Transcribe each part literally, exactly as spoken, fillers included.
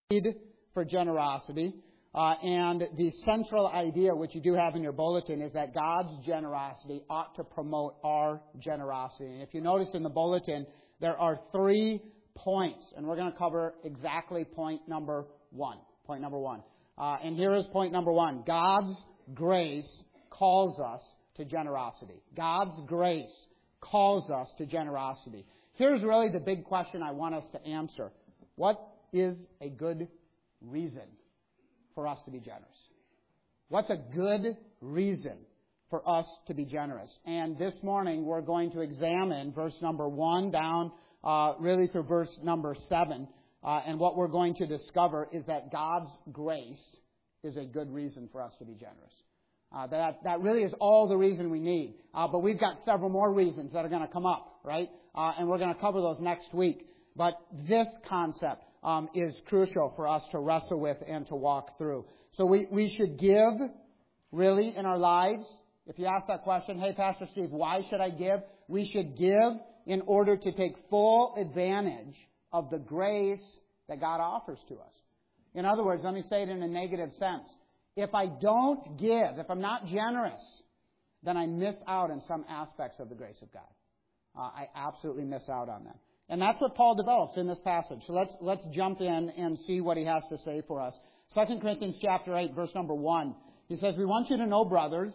need for generosity. Uh, and the central idea, which you do have in your bulletin, is that God's generosity ought to promote our generosity. And if you notice in the bulletin, there are three points. And we're going to cover exactly point number one. Point number one. Uh, and here is point number one. God's grace calls us to generosity. God's grace calls us to generosity. Here's really the big question I want us to answer. What is a good reason for us to be generous? What's a good reason for us to be generous? And this morning we're going to examine verse number one down uh, really through verse number seven. Uh, and what we're going to discover is that God's grace is a good reason for us to be generous. Uh, that, that really is all the reason we need. Uh, but we've got several more reasons that are going to come up, right? Uh, and we're going to cover those next week. But this concept um, is crucial for us to wrestle with and to walk through. So we, we should give, really, in our lives. If you ask that question, hey, Pastor Steve, why should I give? We should give in order to take full advantage of the grace that God offers to us. In other words, let me say it in a negative sense. If I don't give, if I'm not generous, then I miss out on some aspects of the grace of God. Uh, I absolutely miss out on them. And that's what Paul develops in this passage. So let's let's jump in and see what he has to say for us. Second Corinthians chapter eight, verse number one. He says, we want you to know, brothers,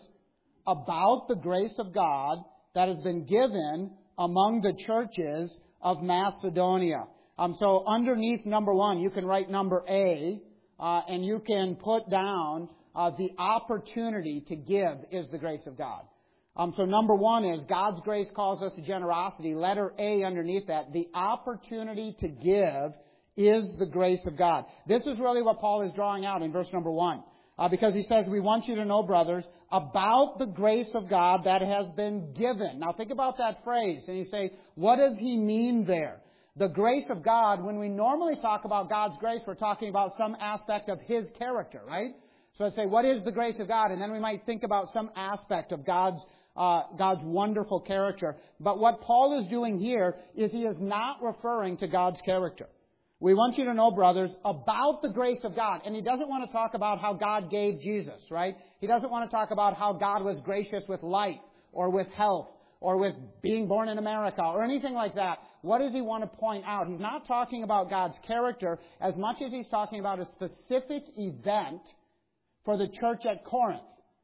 about the grace of God that has been given among the churches of Macedonia. Um, so underneath number one, you can write number A, uh, and you can put down uh, the opportunity to give is the grace of God. Um, so number one is God's grace calls us to generosity. Letter A underneath that, the opportunity to give is the grace of God. This is really what Paul is drawing out in verse number one. Uh, because he says, we want you to know, brothers, about the grace of God that has been given. Now think about that phrase. And you say, what does he mean there? The grace of God, when we normally talk about God's grace, we're talking about some aspect of His character, right? So let's say, what is the grace of God? And then we might think about some aspect of God's uh, God's wonderful character. But what Paul is doing here is he is not referring to God's character. We want you to know, brothers, about the grace of God. And he doesn't want to talk about how God gave Jesus, right? He doesn't want to talk about how God was gracious with life or with health or with being born in America or anything like that. What does he want to point out? He's not talking about God's character as much as he's talking about a specific event for the church at Corinth.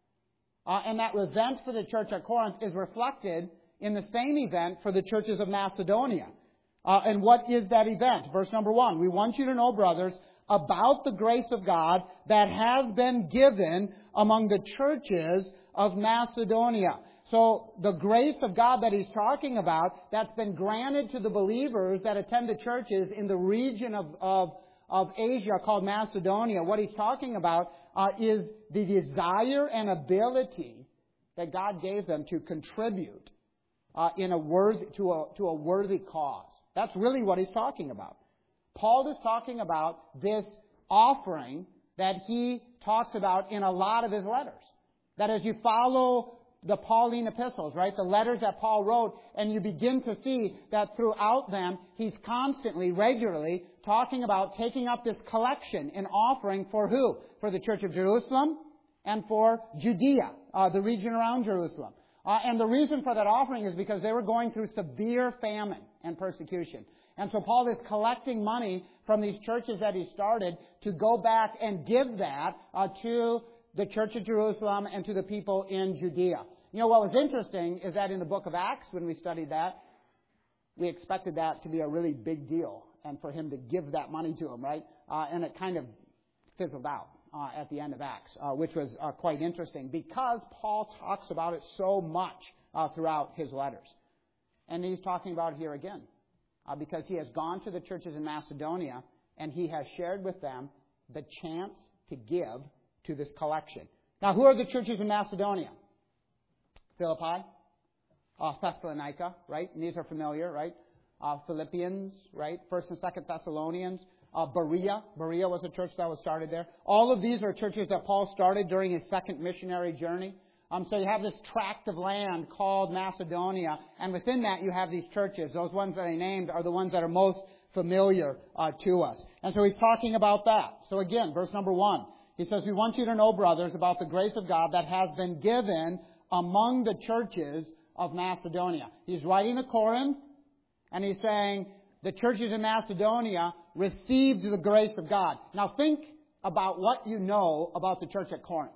Uh, and that event for the church at Corinth is reflected in the same event for the churches of Macedonia. Uh, and what is that event? Verse number one. We want you to know, brothers, about the grace of God that has been given among the churches of Macedonia. So the grace of God that he's talking about, that's been granted to the believers that attend the churches in the region of, of, of Asia called Macedonia. What he's talking about uh, is the desire and ability that God gave them to contribute uh, in a worthy, to a, to a worthy cause. That's really what he's talking about. Paul is talking about this offering that he talks about in a lot of his letters. That as you follow the Pauline epistles, right, the letters that Paul wrote, and you begin to see that throughout them, he's constantly, regularly talking about taking up this collection and offering for who? For the Church of Jerusalem and for Judea, uh, the region around Jerusalem. Uh, and the reason for that offering is because they were going through severe famine and persecution. And so Paul is collecting money from these churches that he started to go back and give that uh, to the Church of Jerusalem and to the people in Judea. You know, what was interesting is that in the book of Acts, when we studied that, we expected that to be a really big deal and for him to give that money to him, right? Uh, and it kind of fizzled out uh, at the end of Acts, uh, which was uh, quite interesting because Paul talks about it so much uh, throughout his letters. And he's talking about it here again uh, because he has gone to the churches in Macedonia and he has shared with them the chance to give to this collection. Now, who are the churches in Macedonia? Philippi, uh, Thessalonica, right? And these are familiar, right? Uh, Philippians, right? First and Second Thessalonians. Uh, Berea. Berea was a church that was started there. All of these are churches that Paul started during his second missionary journey. Um, so you have this tract of land called Macedonia, and within that you have these churches. Those ones that I named are the ones that are most familiar uh, to us. And so he's talking about that. So again, verse number one, he says, we want you to know, brothers, about the grace of God that has been given among the churches of Macedonia. He's writing to Corinth, and he's saying the churches in Macedonia received the grace of God. Now think about what you know about the church at Corinth.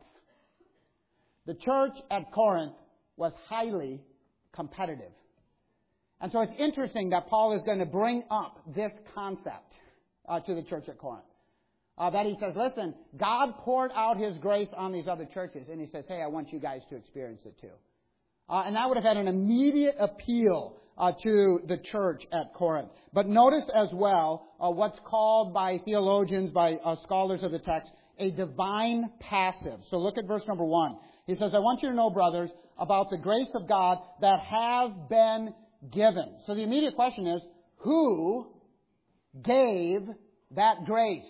The church at Corinth was highly competitive. And so it's interesting that Paul is going to bring up this concept uh, to the church at Corinth. Uh, that he says, listen, God poured out His grace on these other churches. And he says, hey, I want you guys to experience it too. Uh, and that would have had an immediate appeal uh, to the church at Corinth. But notice as well uh, what's called by theologians, by uh, scholars of the text, a divine passive. So look at verse number one. He says, I want you to know, brothers, about the grace of God that has been given. So the immediate question is, who gave that grace?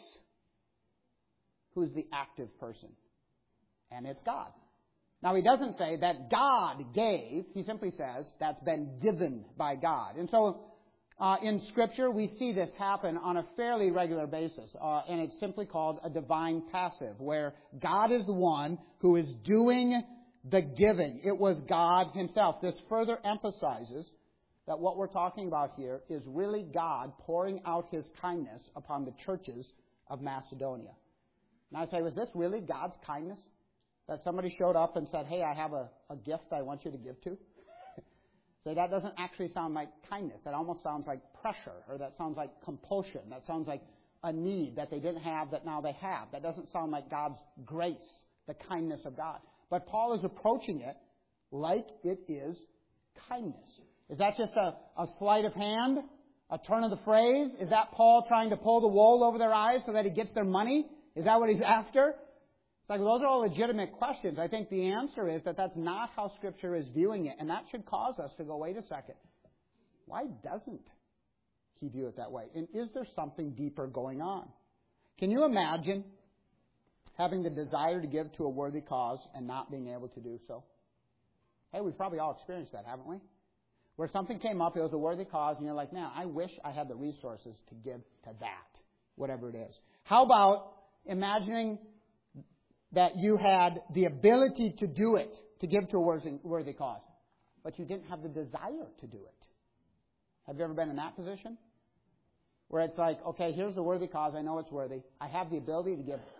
Who's the active person? And it's God. Now, he doesn't say that God gave. He simply says that's been given by God. And so uh, in Scripture, we see this happen on a fairly regular basis. Uh, and it's simply called a divine passive, where God is the one who is doing the giving. It was God Himself. This further emphasizes that what we're talking about here is really God pouring out His kindness upon the churches of Macedonia. And I say, was this really God's kindness? That somebody showed up and said, hey, I have a, a gift I want you to give to? So that doesn't actually sound like kindness. That almost sounds like pressure, or that sounds like compulsion. That sounds like a need that they didn't have that now they have. That doesn't sound like God's grace, the kindness of God. But Paul is approaching it like it is kindness. Is that just a, a sleight of hand? A turn of the phrase? Is that Paul trying to pull the wool over their eyes so that he gets their money? Is that what he's after? It's like, well, those are all legitimate questions. I think the answer is that that's not how Scripture is viewing it. And that should cause us to go, wait a second. Why doesn't he view it that way? And is there something deeper going on? Can you imagine having the desire to give to a worthy cause and not being able to do so? Hey, we've probably all experienced that, haven't we? Where something came up, it was a worthy cause, and you're like, man, I wish I had the resources to give to that, whatever it is. How about imagining that you had the ability to do it, to give to a worthy, worthy cause, but you didn't have the desire to do it? Have you ever been in that position? Where it's like, okay, here's the worthy cause. I know it's worthy. I have the ability to give,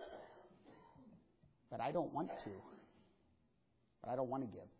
but I don't want to. But I don't want to give.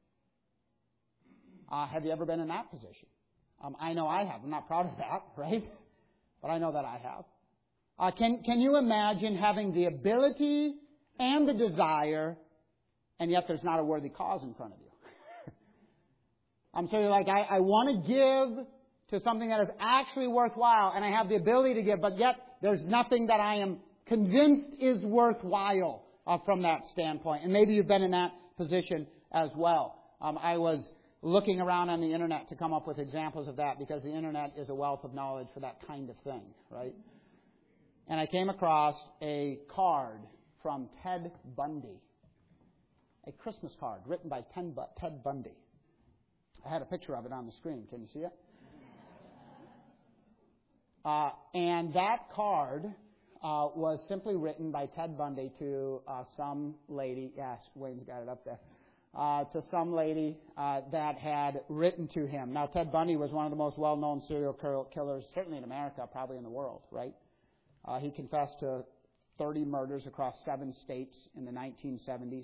Uh, have you ever been in that position? Um, I know I have. I'm not proud of that, right? But I know that I have. Uh, can, can you imagine having the ability and the desire, and yet there's not a worthy cause in front of you? I'm so you're like, I, I want to give to something that is actually worthwhile, and I have the ability to give, but yet there's nothing that I am convinced is worthwhile uh, from that standpoint. And maybe you've been in that position as well. Um, I was looking around on the Internet to come up with examples of that, because the Internet is a wealth of knowledge for that kind of thing, right? And I came across a card from Ted Bundy, a Christmas card written by Ted Bundy. I had a picture of it on the screen. Can you see it? Uh, and that card uh, was simply written by Ted Bundy to uh, some lady. Yes, Wayne's got it up there. Uh, to some lady uh, that had written to him. Now, Ted Bundy was one of the most well-known serial killers, certainly in America, probably in the world, right? Uh, he confessed to thirty murders across seven states in the nineteen seventies.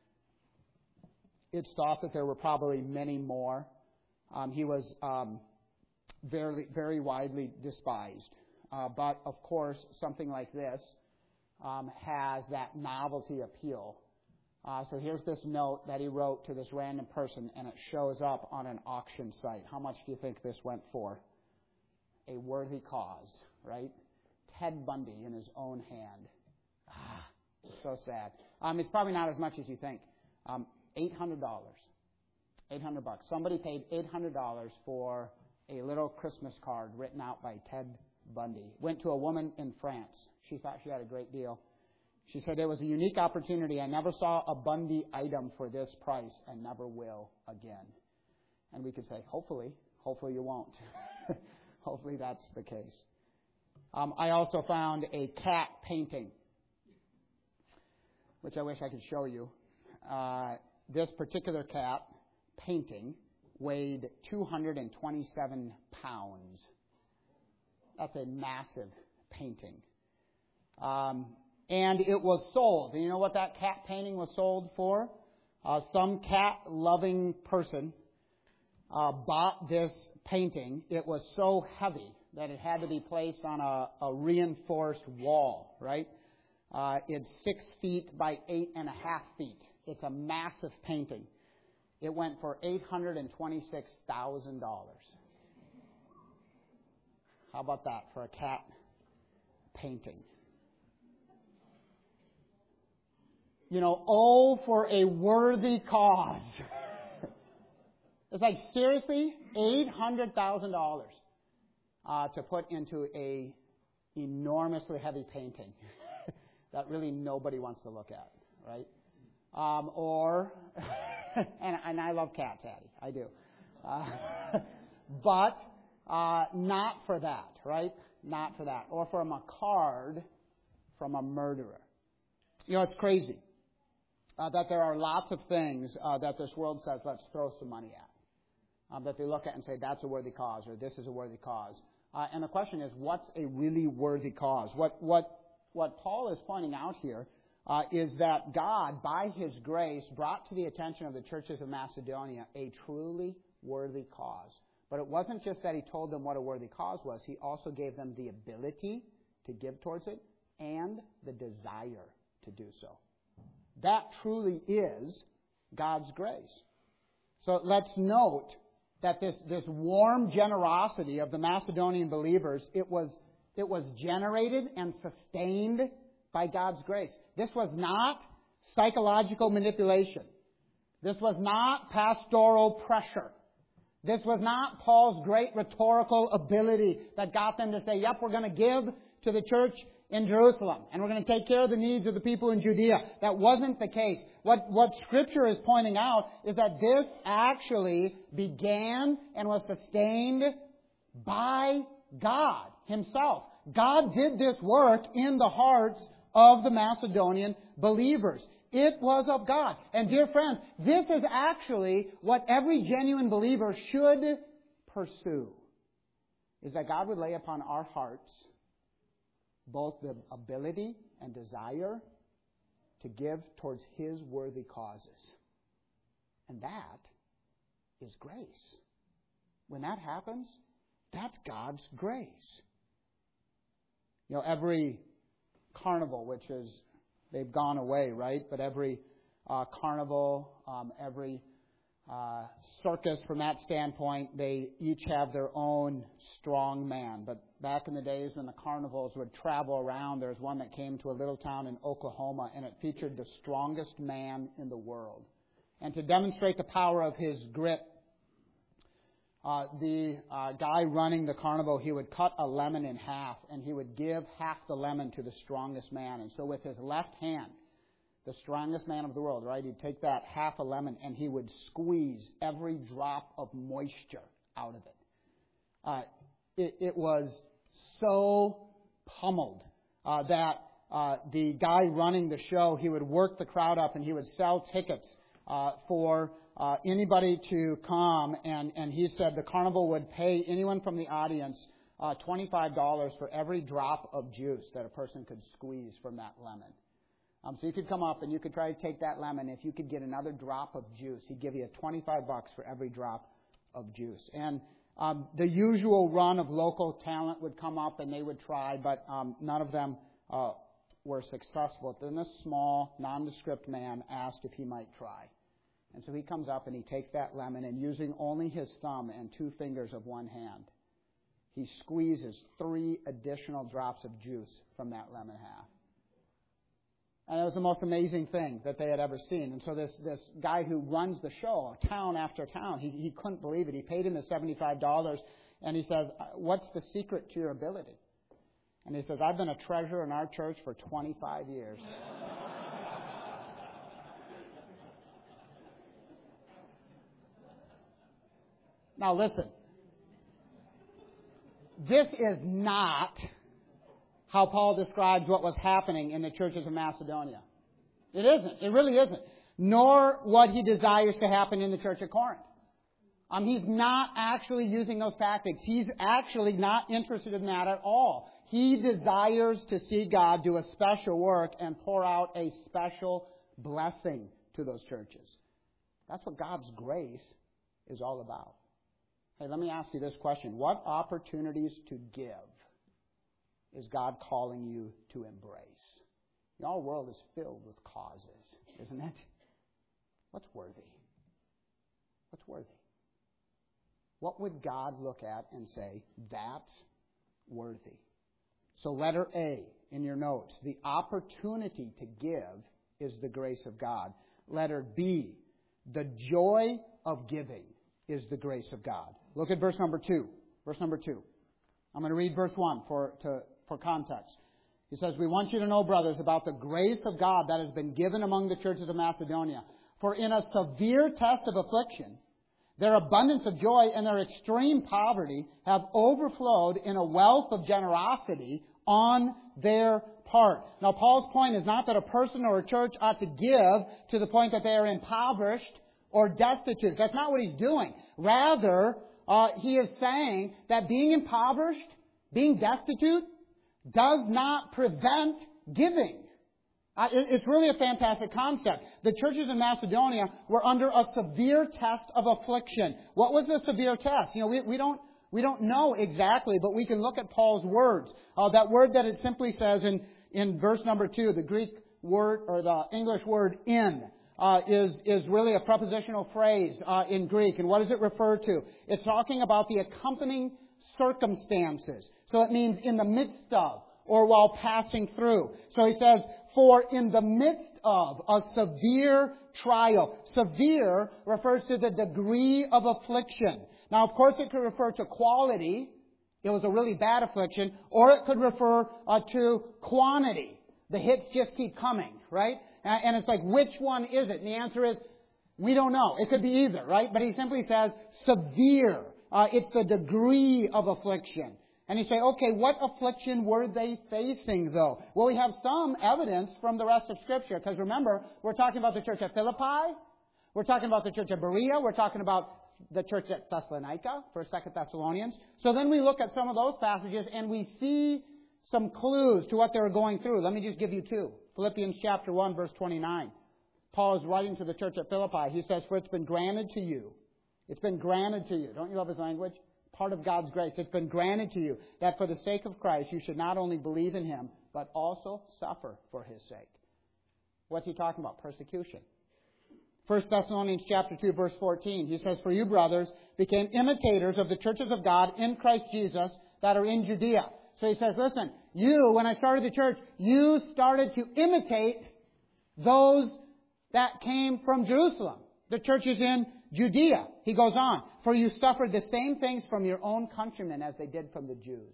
It's thought that there were probably many more. Um, he was um, very, very widely despised. Uh, but, of course, something like this um, has that novelty appeal. Uh, so here's this note that he wrote to this random person, and it shows up on an auction site. How much do you think this went for? A worthy cause, right? Ted Bundy in his own hand. Ah, it's so sad. Um, it's probably not as much as you think. Um, eight hundred dollars. eight hundred bucks. Somebody paid eight hundred dollars for a little Christmas card written out by Ted Bundy. Went to a woman in France. She thought she had a great deal. She said, it was a unique opportunity. I never saw a Bundy item for this price and never will again. And we could say, hopefully, hopefully you won't. Hopefully that's the case. Um, I also found a cat painting, which I wish I could show you. Uh, this particular cat painting weighed two hundred twenty-seven pounds. That's a massive painting. Um, and it was sold. And you know what that cat painting was sold for? Uh, some cat-loving person uh, bought this painting. It was so heavy that it had to be placed on a, a reinforced wall, right? Uh, it's six feet by eight and a half feet. It's a massive painting. It went for eight hundred twenty-six thousand dollars. How about that for a cat painting? You know, oh, for a worthy cause. It's like, seriously, eight hundred thousand dollars uh, to put into a enormously heavy painting that really nobody wants to look at, right? Um, or, and, and I love cats, Addie, I do. Uh, but uh, not for that, right? Not for that. Or from a card from a murderer. You know, it's crazy uh, that there are lots of things uh, that this world says, let's throw some money at. Um, that they look at and say, that's a worthy cause, or this is a worthy cause. Uh, and the question is, what's a really worthy cause? What, what, what Paul is pointing out here uh, is that God, by His grace, brought to the attention of the churches of Macedonia a truly worthy cause. But it wasn't just that He told them what a worthy cause was. He also gave them the ability to give towards it and the desire to do so. That truly is God's grace. So let's note that this, this warm generosity of the Macedonian believers, it was, it was generated and sustained by God's grace. This was not psychological manipulation. This was not pastoral pressure. This was not Paul's great rhetorical ability that got them to say, yep, we're going to give to the church in Jerusalem, and we're going to take care of the needs of the people in Judea. That wasn't the case. What, what Scripture is pointing out is that this actually began and was sustained by God Himself. God did this work in the hearts of the Macedonian believers. It was of God. And dear friends, this is actually what every genuine believer should pursue, is that God would lay upon our hearts both the ability and desire to give towards His worthy causes. And that is grace. When that happens, that's God's grace. You know, every carnival, which is, they've gone away, right? But every uh, carnival, um, every uh, circus from that standpoint, they each have their own strong man. But back in the days when the carnivals would travel around, there was one that came to a little town in Oklahoma, and it featured the strongest man in the world. And to demonstrate the power of his grip, uh, the uh, guy running the carnival, he would cut a lemon in half, and he would give half the lemon to the strongest man. And so with his left hand, the strongest man of the world, right, he'd take that half a lemon, and he would squeeze every drop of moisture out of it. Uh, it, it was so pummeled uh, that uh, the guy running the show, he would work the crowd up, and he would sell tickets uh, for uh, anybody to come. And, and he said the carnival would pay anyone from the audience uh, twenty-five dollars for every drop of juice that a person could squeeze from that lemon. Um, so you could come up and you could try to take that lemon. If you could get another drop of juice, he'd give you twenty-five bucks for every drop of juice. And um, the usual run of local talent would come up and they would try, but um, none of them uh, were successful. Then this small, nondescript man asked if he might try. And so he comes up and he takes that lemon, and using only his thumb and two fingers of one hand, he squeezes three additional drops of juice from that lemon half. And it was the most amazing thing that they had ever seen. And so this, this guy who runs the show, town after town, he, he couldn't believe it. He paid him his seventy-five dollars, and he says, what's the secret to your ability? And he says, I've been a treasurer in our church for twenty-five years. Now listen, this is not how Paul describes what was happening in the churches of Macedonia. It isn't. It really isn't. Nor what he desires to happen in the church of Corinth. Um, he's not actually using those tactics. He's actually not interested in that at all. He desires to see God do a special work and pour out a special blessing to those churches. That's what God's grace is all about. Hey, let me ask you this question. What opportunities to give is God calling you to embrace? Our world is filled with causes, isn't it? What's worthy? What's worthy? What would God look at and say, that's worthy? So letter A in your notes, the opportunity to give is the grace of God. Letter B, the joy of giving is the grace of God. Look at verse number two. Verse number two. I'm going to read verse one for, to, for context. He says, we want you to know, brothers, about the grace of God that has been given among the churches of Macedonia. For in a severe test of affliction, their abundance of joy and their extreme poverty have overflowed in a wealth of generosity on their part. Now, Paul's point is not that a person or a church ought to give to the point that they are impoverished or destitute. That's not what he's doing. Rather, uh, he is saying that being impoverished, being destitute, does not prevent giving. Uh, it, it's really a fantastic concept. The churches in Macedonia were under a severe test of affliction. What was the severe test? You know, we, we don't we don't know exactly, but we can look at Paul's words. Uh, that word that it simply says in, in verse number two, the Greek word or the English word "in." Uh, is is really a prepositional phrase uh, in Greek. And what does it refer to? It's talking about the accompanying circumstances. So it means in the midst of or while passing through. So he says, for in the midst of a severe trial. Severe refers to the degree of affliction. Now, of course, it could refer to quality. It was a really bad affliction. Or it could refer uh, to quantity. The hits just keep coming, right? And it's like, which one is it? And the answer is, we don't know. It could be either, right? But he simply says, severe. Uh, it's the degree of affliction. And you say, okay, what affliction were they facing, though? Well, we have some evidence from the rest of Scripture. Because remember, we're talking about the church at Philippi. We're talking about the church at Berea. We're talking about the church at Thessalonica, First, Second Thessalonians. So then we look at some of those passages and we see some clues to what they were going through. Let me just give you two. Philippians chapter one, verse twenty-nine. Paul is writing to the church at Philippi. He says, for it's been granted to you. It's been granted to you. Don't you love his language? Part of God's grace. It's been granted to you that for the sake of Christ, you should not only believe in Him, but also suffer for His sake. What's he talking about? Persecution. First Thessalonians chapter two, verse fourteen. He says, for you, brothers, became imitators of the churches of God in Christ Jesus that are in Judea. So he says, listen, you, when I started the church, you started to imitate those that came from Jerusalem. The churches in Judea. He goes on, for you suffered the same things from your own countrymen as they did from the Jews.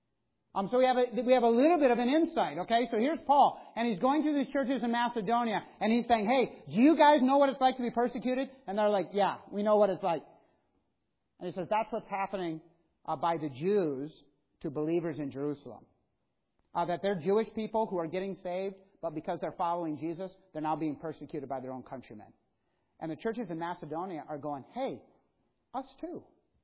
Um, so we have a, we have a little bit of an insight, okay? So here's Paul, and he's going through these churches in Macedonia, and he's saying, hey, do you guys know what it's like to be persecuted? And they're like, yeah, we know what it's like. And he says, that's what's happening uh, by the Jews to believers in Jerusalem. Uh, that they're Jewish people who are getting saved, but because they're following Jesus, they're now being persecuted by their own countrymen. And the churches in Macedonia are going, hey, us too.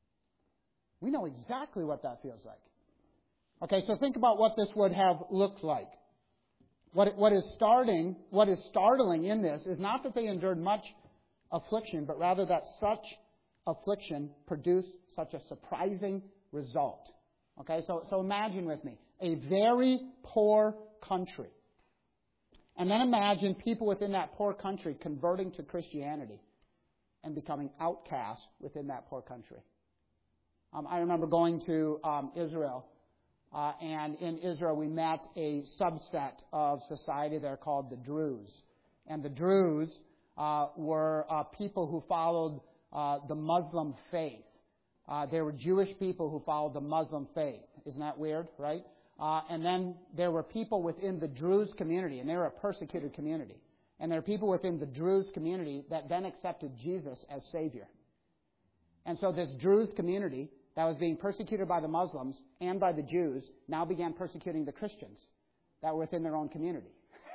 We know exactly what that feels like. Okay, so think about what this would have looked like. What, what is starting, what is startling in this is not that they endured much affliction, but rather that such affliction produced such a surprising result. Okay, so, so imagine with me, a very poor country. And then imagine people within that poor country converting to Christianity and becoming outcasts within that poor country. Um, I remember going to um, Israel, uh, and in Israel we met a subset of society there called the Druze. And the Druze uh, were uh, people who followed uh, the Muslim faith. Uh, they were Jewish people who followed the Muslim faith. Isn't that weird, right? Uh, and then there were people within the Druze community, and they were a persecuted community. And there are people within the Druze community that then accepted Jesus as Savior. And so this Druze community that was being persecuted by the Muslims and by the Jews now began persecuting the Christians that were within their own community.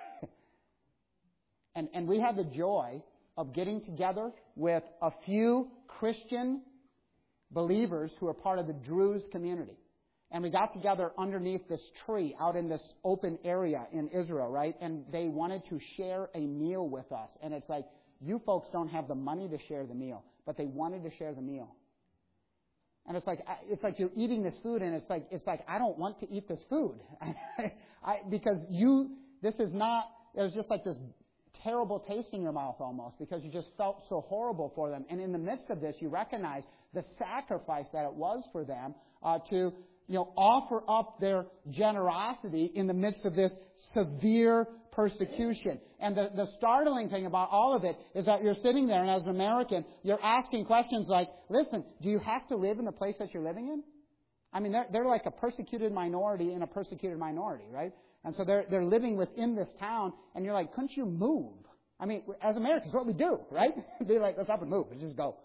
and, and we had the joy of getting together with a few Christian believers who are part of the Druze community. And we got together underneath this tree out in this open area in Israel, right? And they wanted to share a meal with us. And it's like, you folks don't have the money to share the meal, but they wanted to share the meal. And it's like it's like you're eating this food, and it's like it's like I don't want to eat this food, I, because you this is not. It was just like this terrible taste in your mouth almost, because you just felt so horrible for them. And in the midst of this, you recognize the sacrifice that it was for them uh, to you know offer up their generosity in the midst of this severe persecution. And the, the startling thing about all of it is that you're sitting there, and as an American, you're asking questions like, listen, do you have to live in the place that you're living in? I mean, they're, they're like a persecuted minority in a persecuted minority, right? And so they're, they're living within this town, and you're like, couldn't you move? I mean, as Americans, what we do, right? They're like, let's up and move. Let's just go.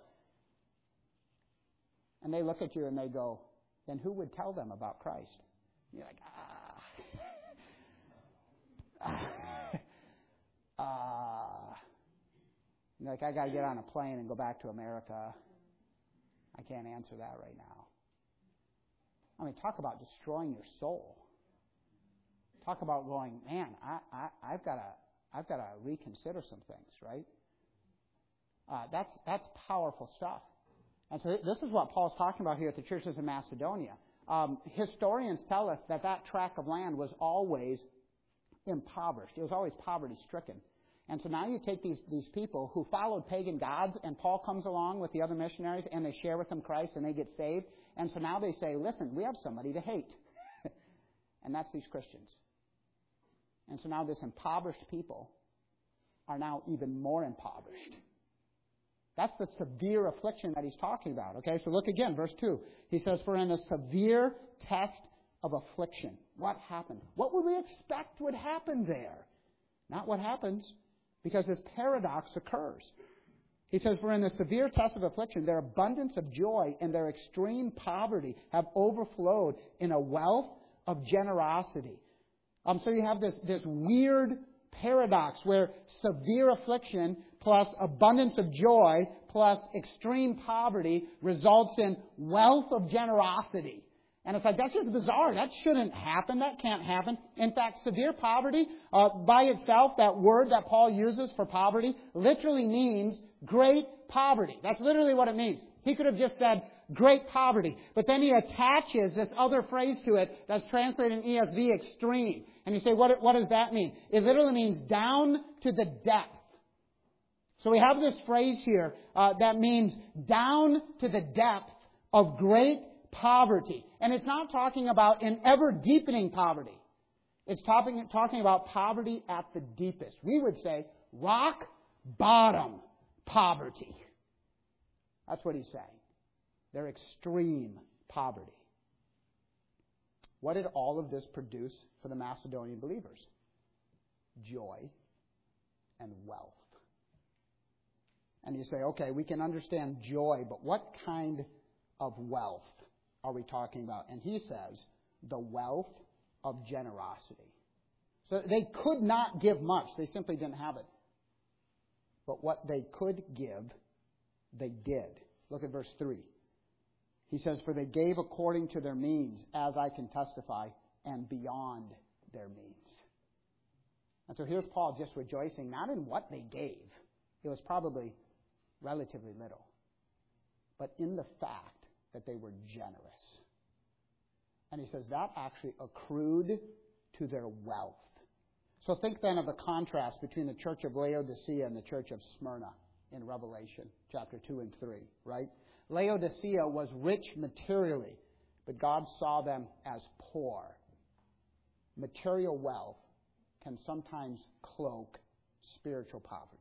And they look at you and they go, then who would tell them about Christ? And you're like, ah. Uh, like, I got to get on a plane and go back to America. I can't answer that right now. I mean, talk about destroying your soul. Talk about going, man, I, I, I've got to, I've got to reconsider some things, right? Uh, that's that's powerful stuff. And so this is what Paul's talking about here at the churches in Macedonia. Um, historians tell us that that tract of land was always impoverished. It was always poverty-stricken. And so now you take these, these people who followed pagan gods, and Paul comes along with the other missionaries, and they share with them Christ, and they get saved. And so now they say, listen, we have somebody to hate. And that's these Christians. And so now this impoverished people are now even more impoverished. That's the severe affliction that he's talking about. Okay, so look again, verse two. He says, for in a severe test of affliction. What happened? What would we expect would happen there? Not what happens, because this paradox occurs. He says, for in the severe test of affliction, their abundance of joy and their extreme poverty have overflowed in a wealth of generosity. Um, so you have this, this weird paradox where severe affliction plus abundance of joy plus extreme poverty results in wealth of generosity. And it's like, that's just bizarre. That shouldn't happen. That can't happen. In fact, severe poverty, uh, by itself, that word that Paul uses for poverty, literally means great poverty. That's literally what it means. He could have just said great poverty. But then he attaches this other phrase to it that's translated in E S V, extreme. And you say, what, what does that mean? It literally means down to the depth. So we have this phrase here uh, that means down to the depth of great poverty. And it's not talking about an ever-deepening poverty. It's talking, talking about poverty at the deepest. We would say rock bottom poverty. That's what he's saying. They're extreme poverty. What did all of this produce for the Macedonian believers? Joy and wealth. And you say, okay, we can understand joy, but what kind of wealth are we talking about? And he says, the wealth of generosity. So they could not give much. They simply didn't have it. But what they could give, they did. Look at verse three. He says, for they gave according to their means, as I can testify, and beyond their means. And so here's Paul just rejoicing, not in what they gave. It was probably relatively little. But in the fact that they were generous. And he says that actually accrued to their wealth. So think then of the contrast between the church of Laodicea and the church of Smyrna in Revelation chapter two and three, right? Laodicea was rich materially, but God saw them as poor. Material wealth can sometimes cloak spiritual poverty.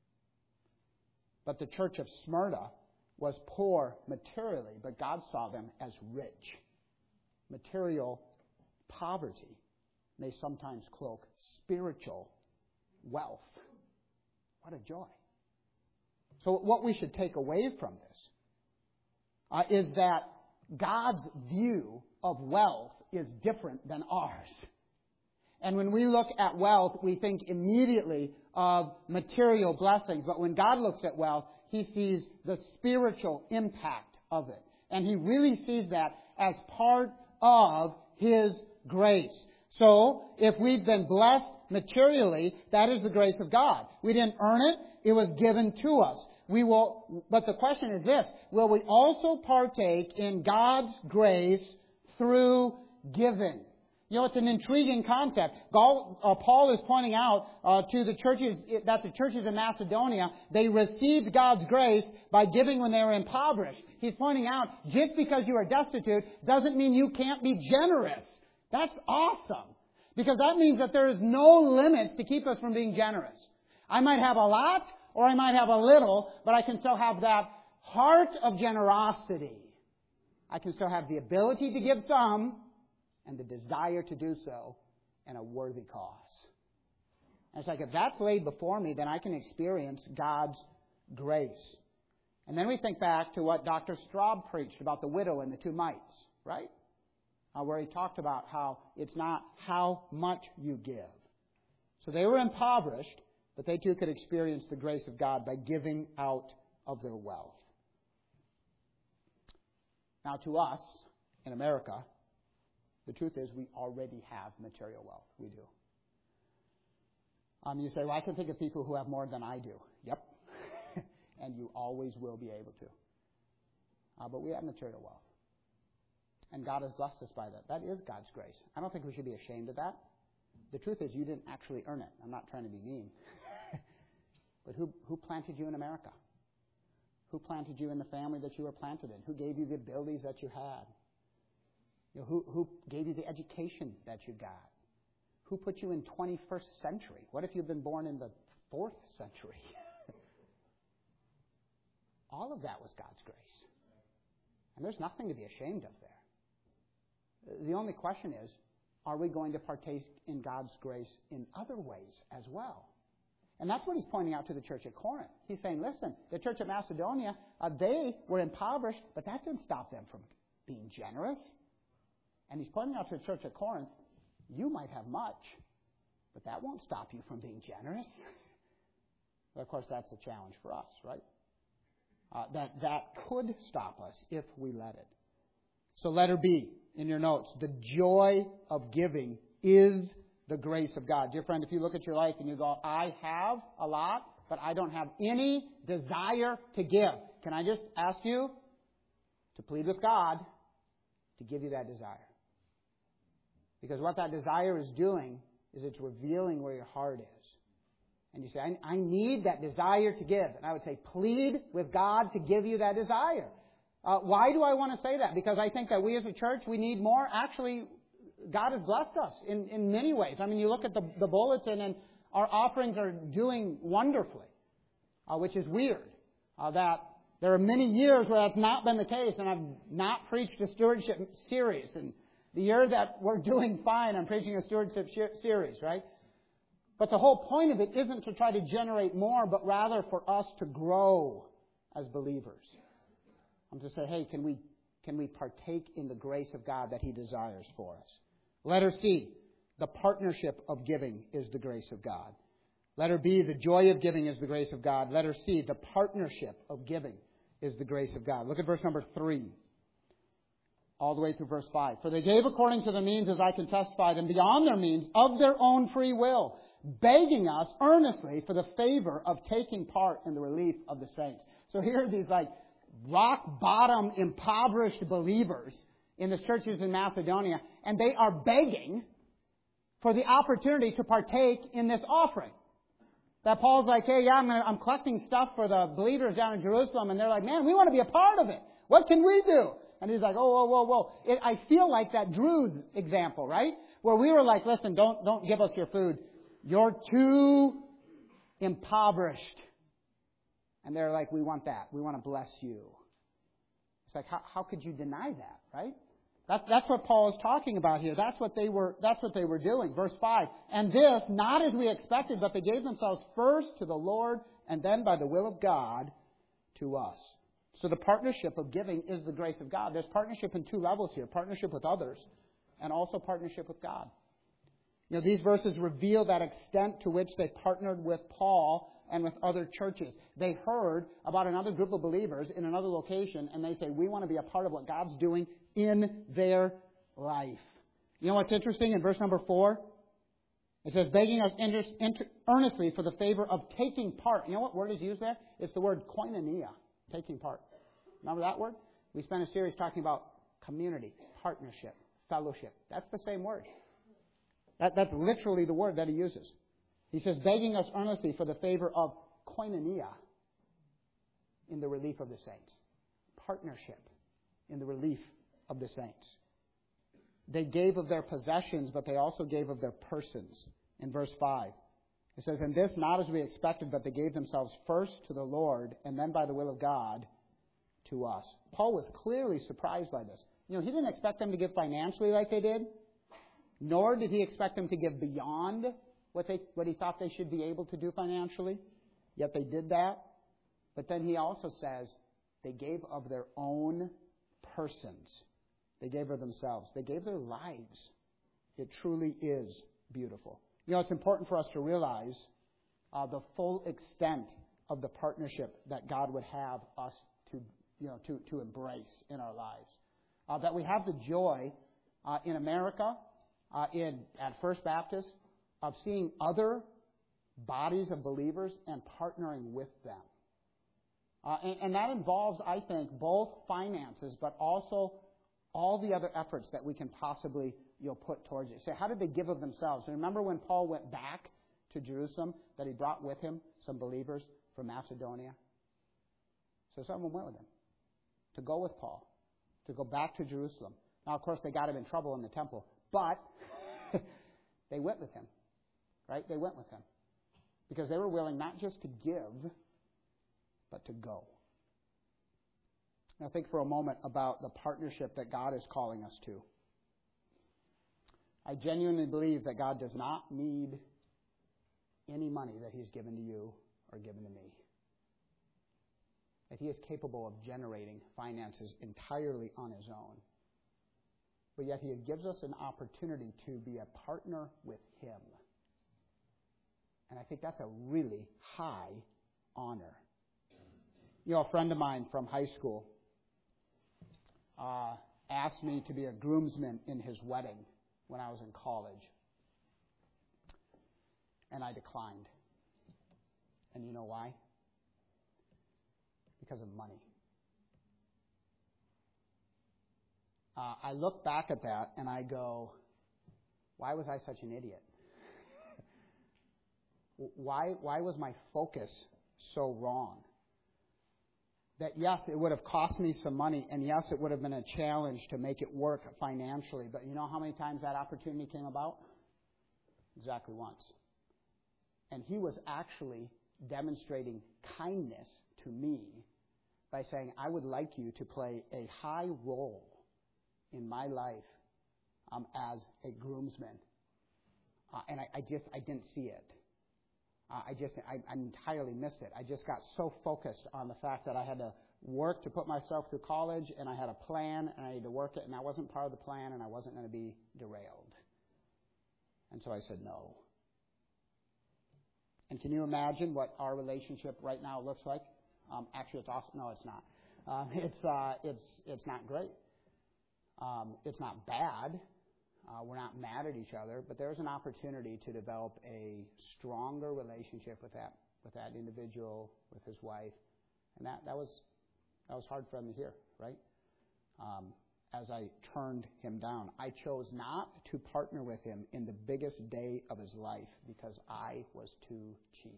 But the church of Smyrna was poor materially, but God saw them as rich. Material poverty may sometimes cloak spiritual wealth. What a joy. So what we should take away from this uh, is that God's view of wealth is different than ours. And when we look at wealth, we think immediately of material blessings. But when God looks at wealth, He sees the spiritual impact of it. And He really sees that as part of His grace. So, if we've been blessed materially, that is the grace of God. We didn't earn it. It was given to us. We will, but the question is this: will we also partake in God's grace through giving? You know, it's an intriguing concept. Paul is pointing out uh, to the churches that the churches in Macedonia, they received God's grace by giving when they were impoverished. He's pointing out, just because you are destitute doesn't mean you can't be generous. That's awesome. Because that means that there is no limits to keep us from being generous. I might have a lot or I might have a little, but I can still have that heart of generosity. I can still have the ability to give some and the desire to do so in a worthy cause. And it's like, if that's laid before me, then I can experience God's grace. And then we think back to what Doctor Straub preached about the widow and the two mites, right? Uh, where he talked about how it's not how much you give. So they were impoverished, but they too could experience the grace of God by giving out of their wealth. Now to us, in America, the truth is we already have material wealth. We do. Um, you say, well, I can think of people who have more than I do. Yep. And you always will be able to. Uh, but we have material wealth. And God has blessed us by that. That is God's grace. I don't think we should be ashamed of that. The truth is you didn't actually earn it. I'm not trying to be mean. But who, who planted you in America? Who planted you in the family that you were planted in? Who gave you the abilities that you had? You know, who, who gave you the education that you got? Who put you in twenty-first century? What if you'd been born in the fourth century? All of that was God's grace. And there's nothing to be ashamed of there. The only question is, are we going to partake in God's grace in other ways as well? And that's what he's pointing out to the church at Corinth. He's saying, listen, the church at Macedonia, uh, they were impoverished, but that didn't stop them from being generous. And he's pointing out to the church at Corinth, you might have much, but that won't stop you from being generous. But of course, that's a challenge for us, right? Uh, that, that could stop us if we let it. So letter B in your notes, the joy of giving is the grace of God. Dear friend, if you look at your life and you go, I have a lot, but I don't have any desire to give. Can I just ask you to plead with God to give you that desire? Because what that desire is doing is it's revealing where your heart is. And you say, I, I need that desire to give. And I would say, plead with God to give you that desire. Uh, why do I want to say that? Because I think that we as a church, we need more. Actually, God has blessed us in, in many ways. I mean, you look at the, the bulletin and our offerings are doing wonderfully, uh, which is weird. Uh, that there are many years where that's not been the case, and I've not preached a stewardship series. And the year that we're doing fine, I'm preaching a stewardship series, right? But the whole point of it isn't to try to generate more, but rather for us to grow as believers. I'm to say, hey, can we can we partake in the grace of God that He desires for us? Letter C, the partnership of giving is the grace of God. Letter B, the joy of giving is the grace of God. Letter C, the partnership of giving is the grace of God. Look at verse number three. All the way through verse five. For they gave according to their means, as I can testify, and beyond their means, of their own free will, begging us earnestly for the favor of taking part in the relief of the saints. So here are these like rock bottom, impoverished believers in the churches in Macedonia, and they are begging for the opportunity to partake in this offering. That Paul's like, hey, yeah, I'm, gonna, I'm collecting stuff for the believers down in Jerusalem, and they're like, man, we want to be a part of it. What can we do? And he's like, oh, whoa, whoa, whoa. It, I feel like that Drew's example, right? Where we were like, listen, don't, don't give us your food. You're too impoverished. And they're like, we want that. We want to bless you. It's like, how, how could you deny that, right? That, that's what Paul is talking about here. That's what they were, that's what they were doing. Verse five. And this, not as we expected, but they gave themselves first to the Lord and then by the will of God to us. So the partnership of giving is the grace of God. There's partnership in two levels here, partnership with others and also partnership with God. You know, these verses reveal that extent to which they partnered with Paul and with other churches. They heard about another group of believers in another location, and they say, we want to be a part of what God's doing in their life. You know what's interesting in verse number four? It says, begging us inter- inter- earnestly for the favor of taking part. You know what word is used there? It's the word koinonia, taking part. Remember that word? We spent a series talking about community, partnership, fellowship. That's the same word. That, that's literally the word that he uses. He says, begging us earnestly for the favor of koinonia in the relief of the saints. Partnership in the relief of the saints. They gave of their possessions, but they also gave of their persons. In verse five, it says, and this not as we expected, but they gave themselves first to the Lord, and then by the will of God to us. Paul was clearly surprised by this. You know, he didn't expect them to give financially like they did, nor did he expect them to give beyond what they what he thought they should be able to do financially. Yet they did that. But then he also says they gave of their own persons. They gave of themselves. They gave their lives. It truly is beautiful. You know, it's important for us to realize uh, the full extent of the partnership that God would have us to, you know, to, to embrace in our lives. Uh, that we have the joy uh, in America, uh, in at First Baptist, of seeing other bodies of believers and partnering with them. Uh, and, and that involves, I think, both finances, but also all the other efforts that we can possibly, you know, put towards it. So how did they give of themselves? And remember when Paul went back to Jerusalem, that he brought with him some believers from Macedonia? So some of them went with him to go with Paul, to go back to Jerusalem. Now, of course, they got him in trouble in the temple, but they went with him, right? They went with him because they were willing not just to give, but to go. Now think for a moment about the partnership that God is calling us to. I genuinely believe that God does not need any money that He's given to you or given to me. That He is capable of generating finances entirely on His own. But yet He gives us an opportunity to be a partner with Him. And I think that's a really high honor. You know, a friend of mine from high school uh, asked me to be a groomsman in his wedding when I was in college. And I declined. And you know why? Because of money. Uh, I look back at that and I go, why was I such an idiot? why, why was my focus so wrong? That yes, it would have cost me some money, and yes, it would have been a challenge to make it work financially. But you know how many times that opportunity came about? Exactly once. And he was actually demonstrating kindness to me by saying, I would like you to play a high role in my life um, as a groomsman. Uh, and I, I just, I didn't see it. Uh, I just, I, I entirely missed it. I just got so focused on the fact that I had to work to put myself through college, and I had a plan, and I had to work it, and that wasn't part of the plan, and I wasn't going to be derailed. And so I said no. And can you imagine what our relationship right now looks like? Um, actually, it's awesome. No, it's not. Um, it's, uh, it's, it's not great. Um, it's not bad. Uh, we're not mad at each other, but there's an opportunity to develop a stronger relationship with that with that individual, with his wife, and that, that was that was hard for him to hear, right? Um, as I turned him down, I chose not to partner with him in the biggest day of his life because I was too cheap.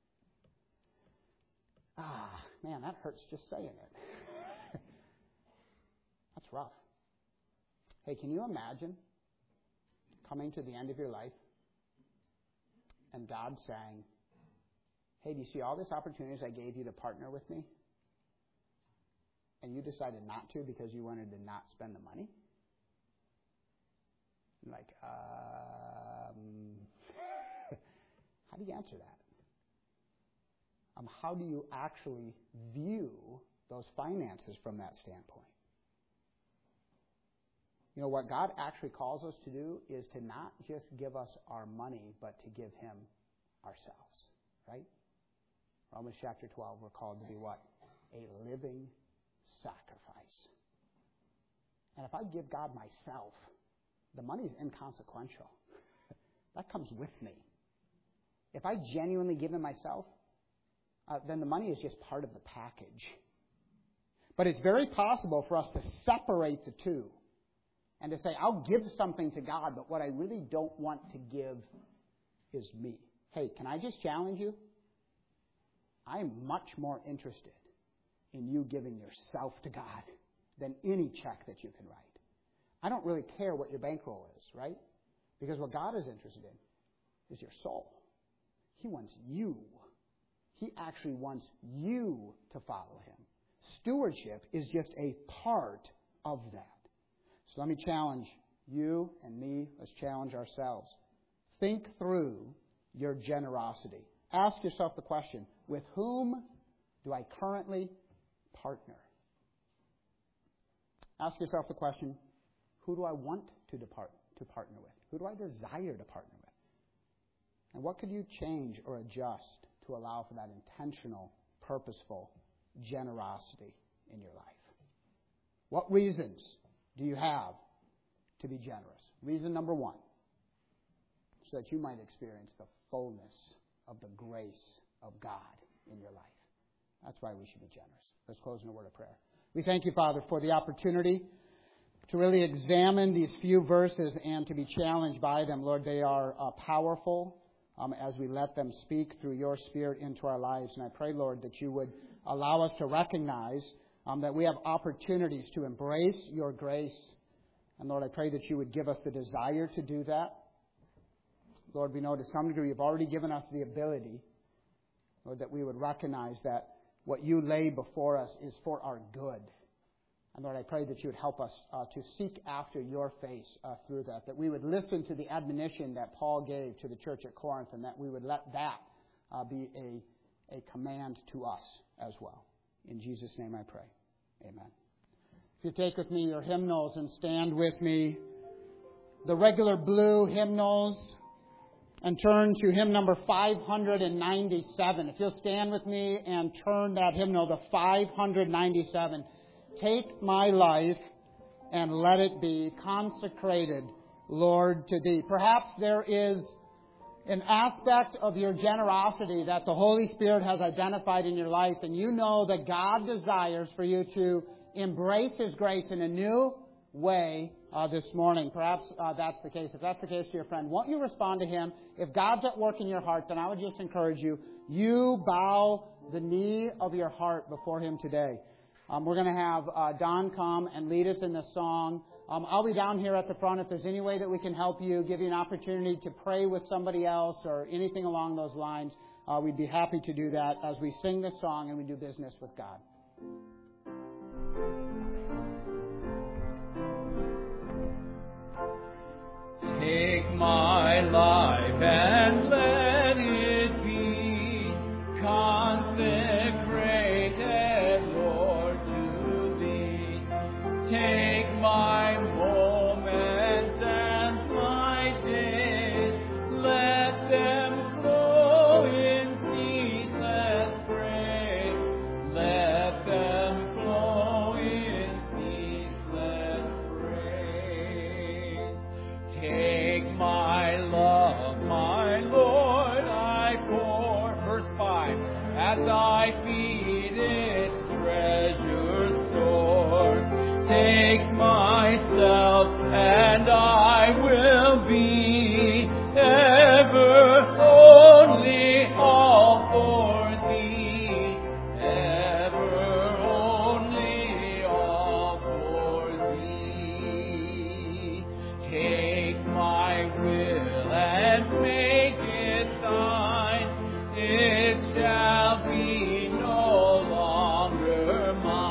Ah, man, that hurts just saying it. That's rough. Hey, can you imagine coming to the end of your life and God saying, hey, do you see all these opportunities I gave you to partner with me? And you decided not to because you wanted to not spend the money? I'm like, um, how do you answer that? Um, how do you actually view those finances from that standpoint. You know, what God actually calls us to do is to not just give us our money, but to give Him ourselves, right? Romans chapter twelve, we're called to be what? A living sacrifice. And if I give God myself, the money is inconsequential. That comes with me. If I genuinely give Him myself, uh, then the money is just part of the package. But it's very possible for us to separate the two and to say, I'll give something to God, but what I really don't want to give is me. Hey, can I just challenge you? I am much more interested in you giving yourself to God than any check that you can write. I don't really care what your bankroll is, right? Because what God is interested in is your soul. He wants you. He actually wants you to follow Him. Stewardship is just a part of that. So let me challenge you and me. Let's challenge ourselves. Think through your generosity. Ask yourself the question, with whom do I currently partner? Ask yourself the question, who do I want to depart, to partner with? Who do I desire to partner with? And what could you change or adjust to allow for that intentional, purposeful generosity in your life? What reasons do you have to be generous? Reason number one, so that you might experience the fullness of the grace of God in your life. That's why we should be generous. Let's close in a word of prayer. We thank you, Father, for the opportunity to really examine these few verses and to be challenged by them. Lord, they are uh, powerful um, as we let them speak through your Spirit into our lives. And I pray, Lord, that you would allow us to recognize um, that we have opportunities to embrace your grace. And Lord, I pray that you would give us the desire to do that. Lord, we know to some degree you've already given us the ability, Lord, that we would recognize that what you lay before us is for our good. And Lord, I pray that you would help us uh, to seek after your face uh, through that, that we would listen to the admonition that Paul gave to the church at Corinth, and that we would let that uh, be a, a command to us as well. In Jesus' name I pray. Amen. If you take with me your hymnals and stand with me, the regular blue hymnals, and turn to hymn number five hundred ninety-seven. If you'll stand with me and turn that hymnal to five hundred ninety-seven. Take my life and let it be consecrated, Lord, to Thee. Perhaps there is an aspect of your generosity that the Holy Spirit has identified in your life, and you know that God desires for you to embrace His grace in a new way uh, this morning. Perhaps uh, that's the case. If that's the case to your friend, won't you respond to him? If God's at work in your heart, then I would just encourage you, you bow the knee of your heart before Him today. Um, we're going to have uh, Don come and lead us in this song. Um, I'll be down here at the front. If there's any way that we can help you, give you an opportunity to pray with somebody else or anything along those lines, uh, we'd be happy to do that as we sing this song and we do business with God. Take my life and let it be consecrated, Lord, to Thee. Take my moments and my days, let them flow in ceaseless praise. Let them flow in ceaseless praise. Take my love, my Lord, I pour. Verse five. As I feed its treasure store. Take myself and I will be ever only all for Thee. Ever only all for Thee. Take my will and make it Thine. It shall be no longer mine.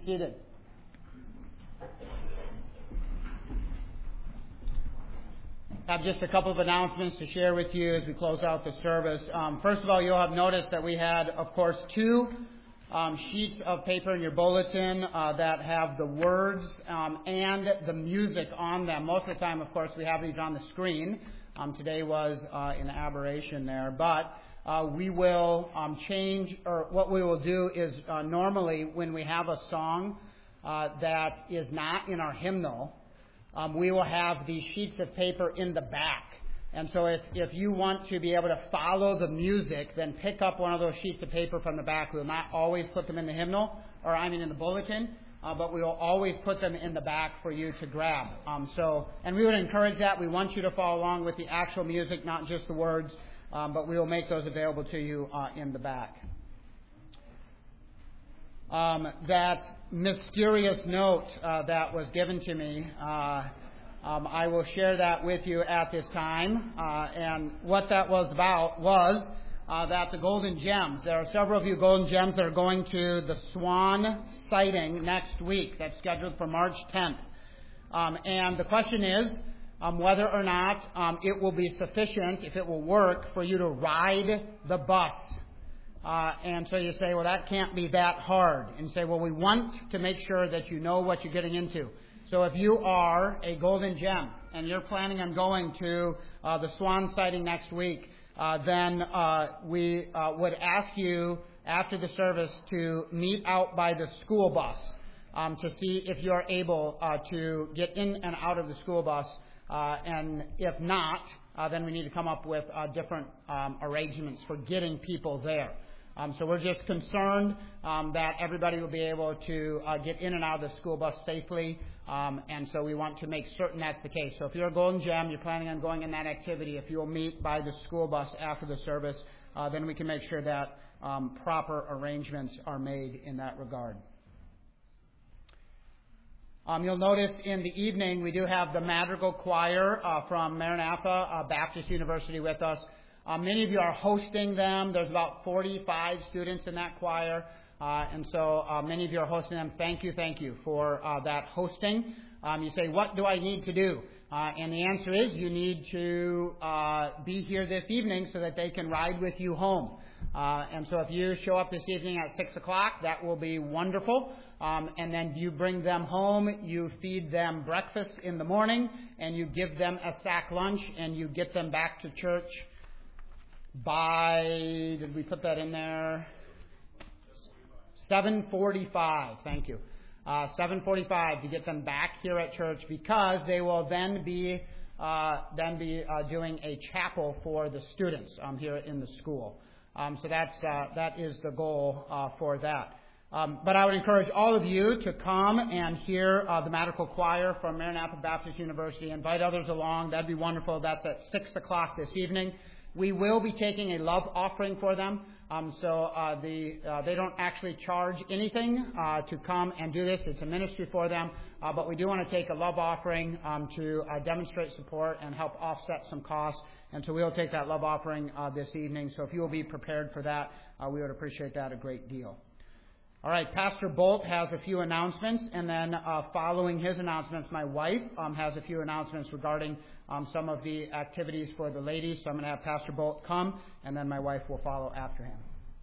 seated. I have just a couple of announcements to share with you as we close out the service. Um, first of all, you'll have noticed that we had, of course, two um, sheets of paper in your bulletin uh, that have the words um, and the music on them. Most of the time, of course, we have these on the screen. Um, today was uh, an aberration there, but uh, we will um, change, or what we will do is uh, normally when we have a song uh, that is not in our hymnal, Um, we will have these sheets of paper in the back. And so if, if you want to be able to follow the music, then pick up one of those sheets of paper from the back. We will not always put them in the hymnal, or I mean in the bulletin, uh, but we will always put them in the back for you to grab. Um, so, and we would encourage that. We want you to follow along with the actual music, not just the words, um, but we will make those available to you uh, in the back. Um, that mysterious note uh, that was given to me, uh, um, I will share that with you at this time. Uh, and what that was about was uh, that the Golden Gems, there are several of you Golden Gems that are going to the Swan sighting next week. That's scheduled for March tenth. Um, and the question is um, whether or not um, it will be sufficient, if it will work, for you to ride the bus. Uh, and so you say, well, that can't be that hard. And say, well, we want to make sure that you know what you're getting into. So if you are a Golden Gem and you're planning on going to uh, the Swan sighting next week, uh, then uh, we uh, would ask you after the service to meet out by the school bus um, to see if you're able uh, to get in and out of the school bus. Uh, and if not, uh, then we need to come up with uh, different um, arrangements for getting people there. Um, so we're just concerned um, that everybody will be able to uh, get in and out of the school bus safely, um, and so we want to make certain that's the case. So if you're a Golden Gem, you're planning on going in that activity, if you'll meet by the school bus after the service, uh, then we can make sure that um, proper arrangements are made in that regard. Um, you'll notice in the evening we do have the Madrigal Choir uh, from Maranatha uh, Baptist University with us. Uh, many of you are hosting them. There's about forty-five students in that choir, uh, and so uh, many of you are hosting them. Thank you, thank you for uh, that hosting. Um, you say, what do I need to do? Uh, and the answer is you need to uh, be here this evening so that they can ride with you home. Uh, and so if you show up this evening at six o'clock, that will be wonderful. Um, and then you bring them home, you feed them breakfast in the morning, and you give them a sack lunch, and you get them back to church by, did we put that in there? seven forty-five, thank you. Uh, seven forty-five to get them back here at church, because they will then be uh, then be uh, doing a chapel for the students um, here in the school. Um, so that's uh, that is the goal uh, for that. Um, but I would encourage all of you to come and hear uh, the Madrigal Choir from Maranatha Baptist University. Invite others along. That'd be wonderful. That's at six o'clock this evening. We will be taking a love offering for them. Um, so uh, the uh, they don't actually charge anything uh, to come and do this. It's a ministry for them. Uh, but we do want to take a love offering um, to uh, demonstrate support and help offset some costs. And so we'll take that love offering uh, this evening. So if you will be prepared for that, uh, we would appreciate that a great deal. All right, Pastor Bolt has a few announcements, and then uh, following his announcements, my wife um, has a few announcements regarding um, some of the activities for the ladies. So I'm going to have Pastor Bolt come, and then my wife will follow after him.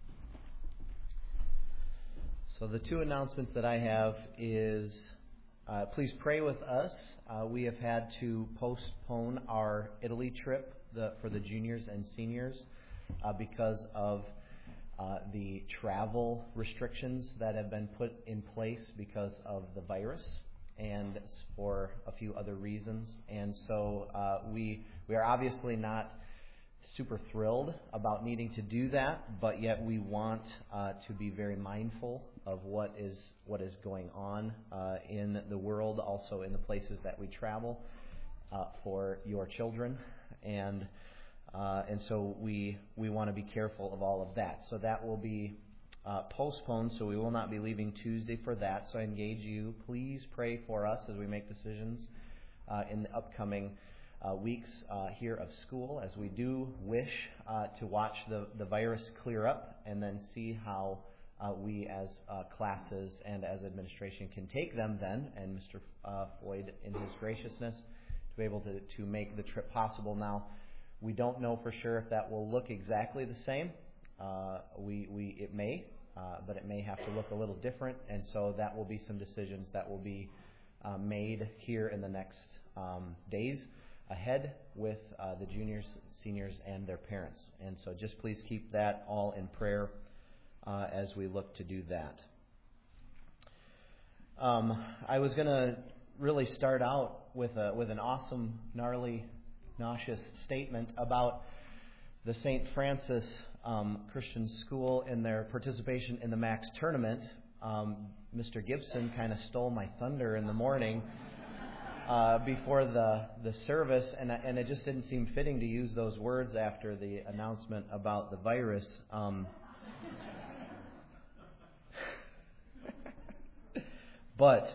So the two announcements that I have is, uh, please pray with us. Uh, we have had to postpone our Italy trip the, for the juniors and seniors uh, because of Uh, the travel restrictions that have been put in place because of the virus and for a few other reasons. And so uh, we we are obviously not super thrilled about needing to do that, but yet we want uh, to be very mindful of what is what is going on uh, in the world, also in the places that we travel uh, for your children. And Uh, and so we we want to be careful of all of that. So that will be uh, postponed, so we will not be leaving Tuesday for that. So I engage you, please pray for us as we make decisions uh, in the upcoming uh, weeks uh, here of school, as we do wish uh, to watch the, the virus clear up and then see how uh, we as uh, classes and as administration can take them then, and Mister Uh, Floyd, in his graciousness, to be able to, to make the trip possible. Now, we don't know for sure if that will look exactly the same. Uh, we, we it may, uh, but it may have to look a little different, and so that will be some decisions that will be uh, made here in the next um, days ahead with uh, the juniors, seniors, and their parents. And so just please keep that all in prayer uh, as we look to do that. Um, I was going to really start out with a with an awesome, gnarly, nauseous statement about the Saint Francis um, Christian School and their participation in the Max tournament. Um, Mister Gibson kind of stole my thunder in the morning uh, before the the service, and and it just didn't seem fitting to use those words after the announcement about the virus. Um, but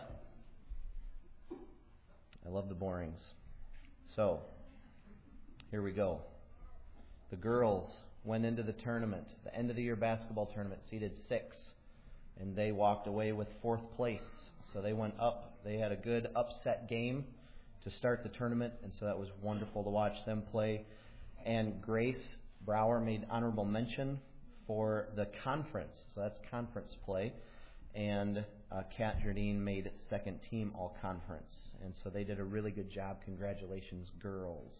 I love the borings. So, here we go. The girls went into the tournament, the end of the year basketball tournament, seeded six, and they walked away with fourth place. So they went up. They had a good upset game to start the tournament, and so that was wonderful to watch them play. And Grace Brower made honorable mention for the conference. So that's conference play. And uh, Kat Jardine made second team all-conference. And so they did a really good job. Congratulations, girls.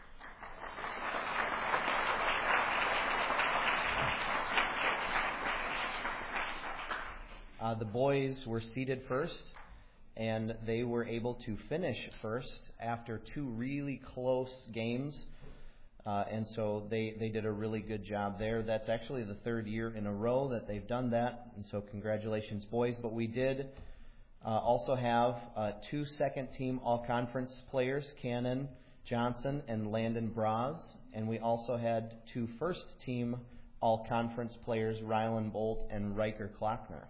Uh, the boys were seeded first, and they were able to finish first after two really close games. Uh, and so they, they did a really good job there. That's actually the third year in a row that they've done that. And so congratulations, boys. But we did uh, also have uh, two second-team all-conference players, Cannon Johnson and Landon Braz. And we also had two first-team all-conference players, Rylan Bolt and Riker Klockner.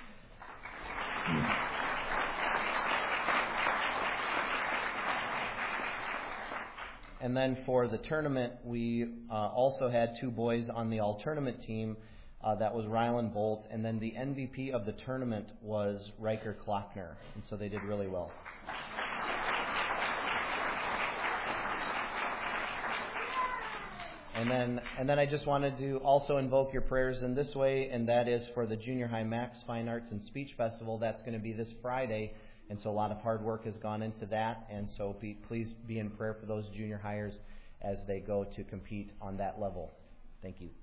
And then for the tournament, we uh, also had two boys on the all-tournament team. Uh, that was Rylan Bolt. And then the M V P of the tournament was Riker Klockner. And so they did really well. And then, and then I just wanted to also invoke your prayers in this way, and that is for the Junior High Max Fine Arts and Speech Festival. That's going to be this Friday. And so a lot of hard work has gone into that, and so be, please be in prayer for those junior hires as they go to compete on that level. Thank you.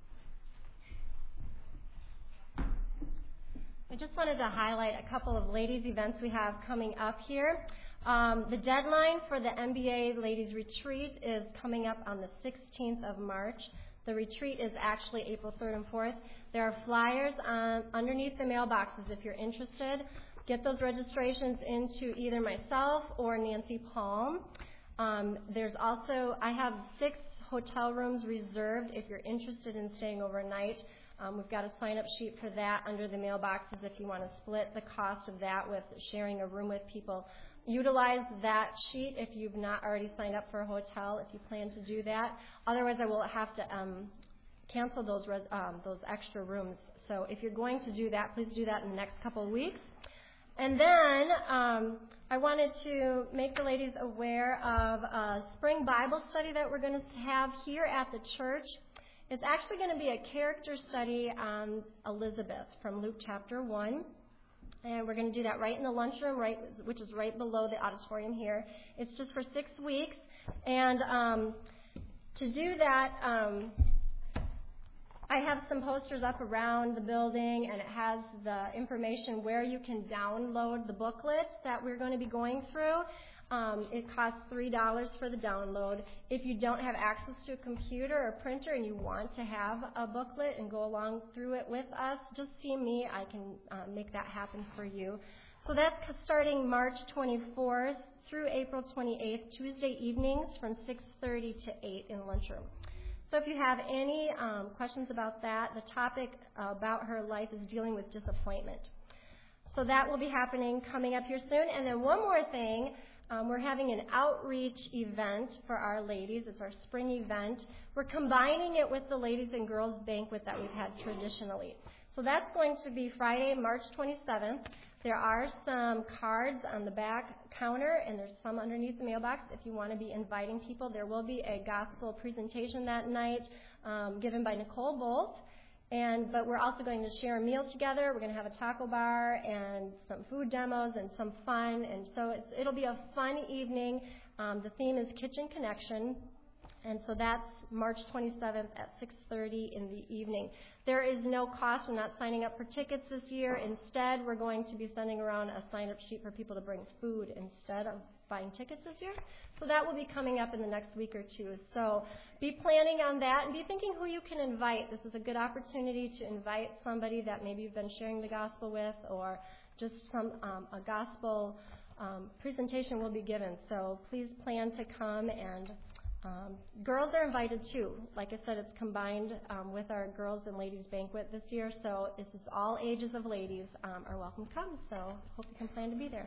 I just wanted to highlight a couple of ladies' events we have coming up here. Um, the deadline for the M B A Ladies Retreat is coming up on the sixteenth of March. The retreat is actually April third and fourth. There are flyers um, underneath the mailboxes if you're interested. Get those registrations into either myself or Nancy Palm. Um, there's also, I have six hotel rooms reserved if you're interested in staying overnight. Um, we've got a sign-up sheet for that under the mailboxes if you want to split the cost of that with sharing a room with people. Utilize that sheet if you've not already signed up for a hotel, if you plan to do that. Otherwise, I will have to um, cancel those, res- um, those extra rooms. So if you're going to do that, please do that in the next couple of weeks. And then um, I wanted to make the ladies aware of a spring Bible study that we're going to have here at the church. It's actually going to be a character study on Elizabeth from Luke chapter one. And we're going to do that right in the lunchroom, right, which is right below the auditorium here. It's just for six weeks. And um, to do that, um, I have some posters up around the building, and it has the information where you can download the booklet that we're going to be going through. Um, it costs three dollars for the download. If you don't have access to a computer or printer and you want to have a booklet and go along through it with us, just see me. I can uh, make that happen for you. So that's starting March twenty-fourth through April twenty-eighth, Tuesday evenings from six thirty to eight in the lunchroom. So if you have any um, questions about that, the topic uh, about her life is dealing with disappointment. So that will be happening coming up here soon. And then one more thing, um, we're having an outreach event for our ladies. It's our spring event. We're combining it with the ladies and girls banquet that we've had traditionally. So So that's going to be Friday, March twenty-seventh. There are some cards on the back counter, and there's some underneath the mailbox if you want to be inviting people. There will be a gospel presentation that night um, given by Nicole Bolt. And but we're also going to share a meal together. We're going to have a taco bar and some food demos and some fun. And so it's, it'll be a fun evening. Um, the theme is Kitchen Connection. And so that's March twenty-seventh at six thirty in the evening. There is no cost. We're not signing up for tickets this year. Instead, we're going to be sending around a sign-up sheet for people to bring food instead of buying tickets this year. So that will be coming up in the next week or two. So be planning on that and be thinking who you can invite. This is a good opportunity to invite somebody that maybe you've been sharing the gospel with, or just some um, a gospel um, presentation will be given. So please plan to come. And Um, girls are invited too. Like I said, it's combined um, with our girls and ladies banquet this year, so this is all ages of ladies um, are welcome to come. So hope you can plan to be there.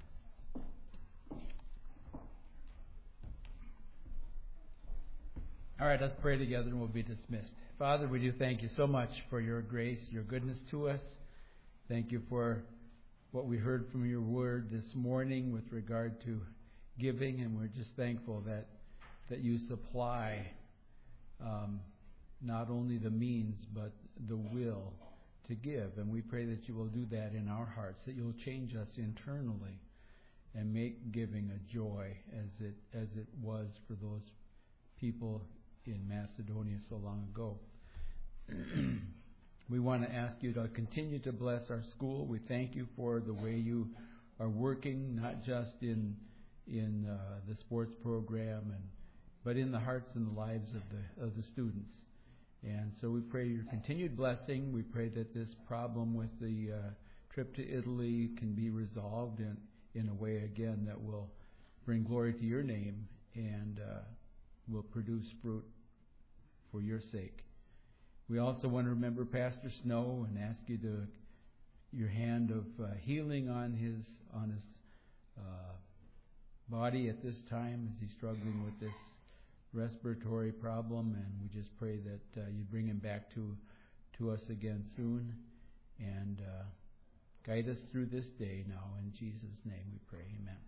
All right, let's pray together and we'll be dismissed. Father, we do thank you so much for your grace, your goodness to us. Thank you for what we heard from your word this morning with regard to giving, and we're just thankful that that you supply um, not only the means but the will to give. And we pray that you will do that in our hearts, that you'll change us internally and make giving a joy as it as it was for those people in Macedonia so long ago. We want to ask you to continue to bless our school. We thank you for the way you are working, not just in in uh, the sports program and but in the hearts and the lives of the of the students. And so we pray your continued blessing. We pray that this problem with the uh, trip to Italy can be resolved in, in a way, again, that will bring glory to your name and uh, will produce fruit for your sake. We also want to remember Pastor Snow and ask you to your hand of uh, healing on his on his uh, body at this time as he's struggling with this respiratory problem, and we just pray that uh, you bring him back to to us again soon, and uh, guide us through this day now. In Jesus' name we pray, amen.